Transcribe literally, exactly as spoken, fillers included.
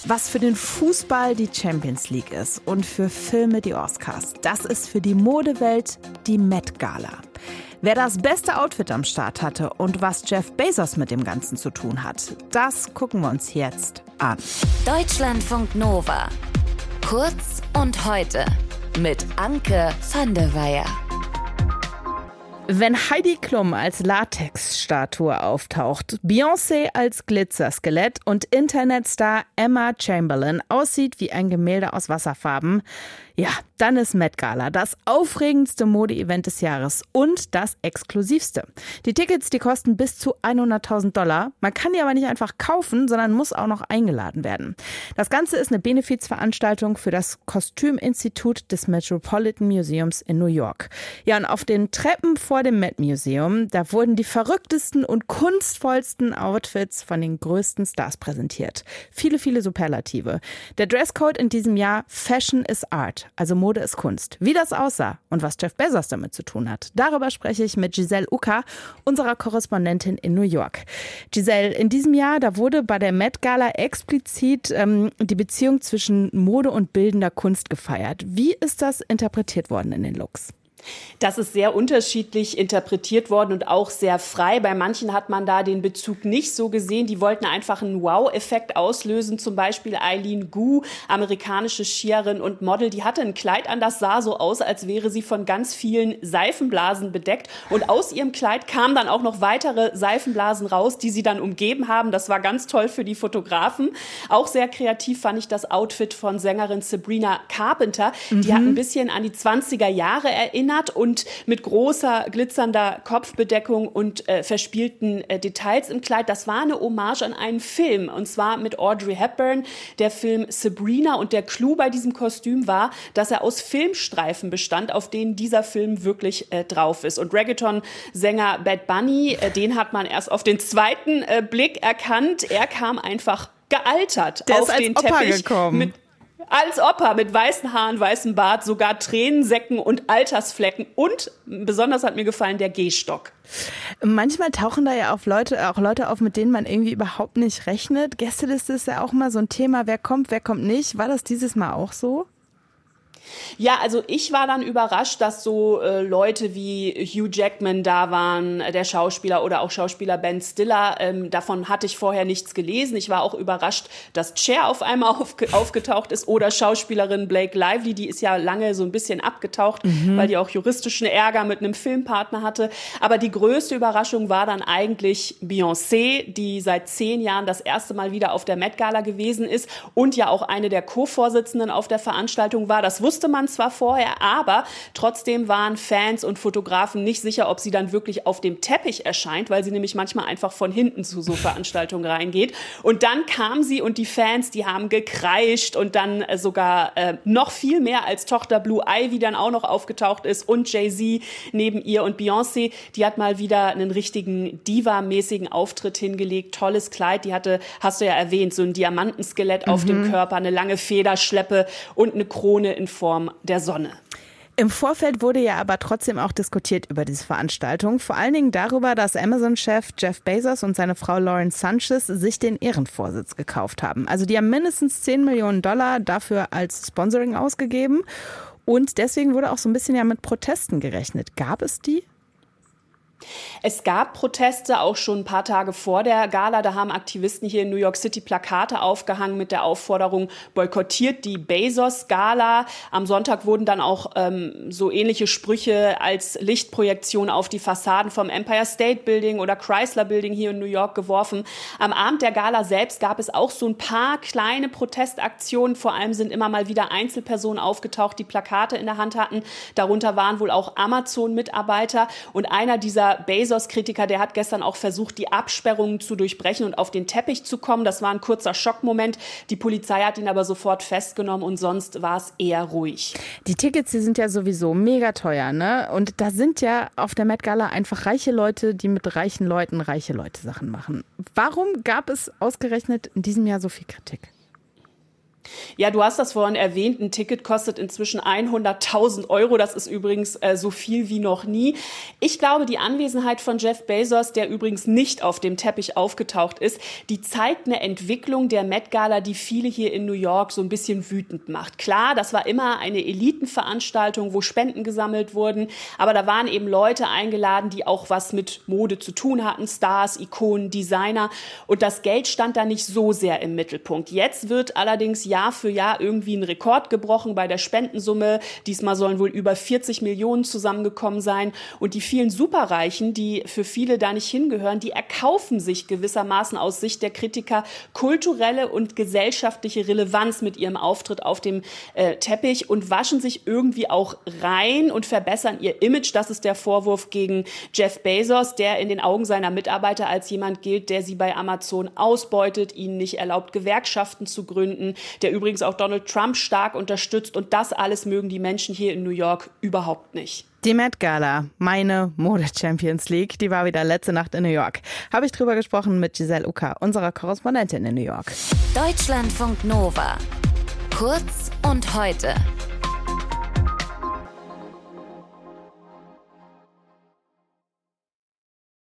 Was für den Fußball die Champions League ist und für Filme die Oscars, das ist für die Modewelt die Met Gala. Wer das beste Outfit am Start hatte und was Jeff Bezos mit dem Ganzen zu tun hat, das gucken wir uns jetzt an. Deutschlandfunk Nova. Kurz und heute mit Anke van der Weyer. Wenn Heidi Klum als Latexstatue auftaucht, Beyoncé als Glitzerskelett und Internetstar Emma Chamberlain aussieht wie ein Gemälde aus Wasserfarben, ja, dann ist Met Gala das aufregendste Mode-Event des Jahres und das exklusivste. Die Tickets, die kosten bis zu hunderttausend Dollar. Man kann die aber nicht einfach kaufen, sondern muss auch noch eingeladen werden. Das Ganze ist eine Benefizveranstaltung für das Kostüminstitut des Metropolitan Museums in New York. Ja, und auf den Treppen vor dem Met Museum, da wurden die verrücktesten und kunstvollsten Outfits von den größten Stars präsentiert. Viele, viele Superlative. Der Dresscode in diesem Jahr: Fashion is Art. Also Mode ist Kunst. Wie das aussah und was Jeff Bezos damit zu tun hat, darüber spreche ich mit Giselle Ucker, unserer Korrespondentin in New York. Giselle, in diesem Jahr, da wurde bei der Met Gala explizit ähm, die Beziehung zwischen Mode und bildender Kunst gefeiert. Wie ist das interpretiert worden in den Looks? Das ist sehr unterschiedlich interpretiert worden und auch sehr frei. Bei manchen hat man da den Bezug nicht so gesehen. Die wollten einfach einen Wow-Effekt auslösen. Zum Beispiel Eileen Gu, amerikanische Skierin und Model, die hatte ein Kleid an, das sah so aus, als wäre sie von ganz vielen Seifenblasen bedeckt. Und aus ihrem Kleid kamen dann auch noch weitere Seifenblasen raus, die sie dann umgeben haben. Das war ganz toll für die Fotografen. Auch sehr kreativ fand ich das Outfit von Sängerin Sabrina Carpenter. Mhm. Die hat ein bisschen an die zwanziger Jahre erinnert. Und mit großer, glitzernder Kopfbedeckung und äh, verspielten äh, Details im Kleid. Das war eine Hommage an einen Film, und zwar mit Audrey Hepburn, der Film Sabrina. Und der Clou bei diesem Kostüm war, dass er aus Filmstreifen bestand, auf denen dieser Film wirklich äh, drauf ist. Und Reggaeton-Sänger Bad Bunny, äh, den hat man erst auf den zweiten äh, Blick erkannt. Er kam einfach gealtert der auf ist als den Opa Teppich gekommen. mit Als Opa mit weißen Haaren, weißem Bart, sogar Tränensäcken und Altersflecken. Und besonders hat mir gefallen der Gehstock. Manchmal tauchen da ja auch Leute, auch Leute auf, mit denen man irgendwie überhaupt nicht rechnet. Gästeliste ist ja auch mal so ein Thema, wer kommt, wer kommt nicht. War das dieses Mal auch so? Ja, also ich war dann überrascht, dass so äh, Leute wie Hugh Jackman da waren, äh, der Schauspieler, oder auch Schauspieler Ben Stiller. Ähm, davon hatte ich vorher nichts gelesen. Ich war auch überrascht, dass Cher auf einmal aufge- aufgetaucht ist, oder Schauspielerin Blake Lively, die ist ja lange so ein bisschen abgetaucht, mhm. weil die auch juristischen Ärger mit einem Filmpartner hatte. Aber die größte Überraschung war dann eigentlich Beyoncé, die seit zehn Jahren das erste Mal wieder auf der Met Gala gewesen ist und ja auch eine der Co-Vorsitzenden auf der Veranstaltung war. Das wusste man zwar vorher, aber trotzdem waren Fans und Fotografen nicht sicher, ob sie dann wirklich auf dem Teppich erscheint, weil sie nämlich manchmal einfach von hinten zu so Veranstaltungen reingeht. Und dann kam sie und die Fans, die haben gekreischt, und dann äh, sogar äh, noch viel mehr, als Tochter Blue Ivy dann auch noch aufgetaucht ist und Jay-Z neben ihr. Und Beyoncé, die hat mal wieder einen richtigen Diva-mäßigen Auftritt hingelegt. Tolles Kleid, die hatte, hast du ja erwähnt, so ein Diamantenskelett mhm. auf dem Körper, eine lange Federschleppe und eine Krone in Form der Sonne. Im Vorfeld wurde ja aber trotzdem auch diskutiert über diese Veranstaltung. Vor allen Dingen darüber, dass Amazon-Chef Jeff Bezos und seine Frau Lauren Sanchez sich den Ehrenvorsitz gekauft haben. Also die haben mindestens zehn Millionen Dollar dafür als Sponsoring ausgegeben. Und deswegen wurde auch so ein bisschen ja mit Protesten gerechnet. Gab es die? Es gab Proteste auch schon ein paar Tage vor der Gala. Da haben Aktivisten hier in New York City Plakate aufgehangen mit der Aufforderung: boykottiert die Bezos-Gala. Am Sonntag wurden dann auch ähm, so ähnliche Sprüche als Lichtprojektion auf die Fassaden vom Empire State Building oder Chrysler Building hier in New York geworfen. Am Abend der Gala selbst gab es auch so ein paar kleine Protestaktionen. Vor allem sind immer mal wieder Einzelpersonen aufgetaucht, die Plakate in der Hand hatten. Darunter waren wohl auch Amazon-Mitarbeiter. Und einer dieser Bezos-Kritiker, der hat gestern auch versucht, die Absperrungen zu durchbrechen und auf den Teppich zu kommen. Das war ein kurzer Schockmoment. Die Polizei hat ihn aber sofort festgenommen, und sonst war es eher ruhig. Die Tickets, die sind ja sowieso mega teuer, ne? Und da sind ja auf der Met Gala einfach reiche Leute, die mit reichen Leuten reiche Leute Sachen machen. Warum gab es ausgerechnet in diesem Jahr so viel Kritik? Ja, du hast das vorhin erwähnt. Ein Ticket kostet inzwischen hunderttausend Euro. Das ist übrigens äh, so viel wie noch nie. Ich glaube, die Anwesenheit von Jeff Bezos, der übrigens nicht auf dem Teppich aufgetaucht ist, die zeigt eine Entwicklung der Met Gala, die viele hier in New York so ein bisschen wütend macht. Klar, das war immer eine Elitenveranstaltung, wo Spenden gesammelt wurden. Aber da waren eben Leute eingeladen, die auch was mit Mode zu tun hatten. Stars, Ikonen, Designer. Und das Geld stand da nicht so sehr im Mittelpunkt. Jetzt wird allerdings Jahr für Jahr irgendwie ein Rekord gebrochen bei der Spendensumme. Diesmal sollen wohl über vierzig Millionen zusammengekommen sein. Und die vielen Superreichen, die für viele da nicht hingehören, die erkaufen sich gewissermaßen aus Sicht der Kritiker kulturelle und gesellschaftliche Relevanz mit ihrem Auftritt auf dem äh, Teppich und waschen sich irgendwie auch rein und verbessern ihr Image. Das ist der Vorwurf gegen Jeff Bezos, der in den Augen seiner Mitarbeiter als jemand gilt, der sie bei Amazon ausbeutet, ihnen nicht erlaubt, Gewerkschaften zu gründen, der übrigens auch Donald Trump stark unterstützt. Und das alles mögen die Menschen hier in New York überhaupt nicht. Die Met Gala, meine Mode-Champions League, die war wieder letzte Nacht in New York. Habe ich drüber gesprochen mit Giselle Ucker, unserer Korrespondentin in New York. Deutschlandfunk Nova. Kurz und heute.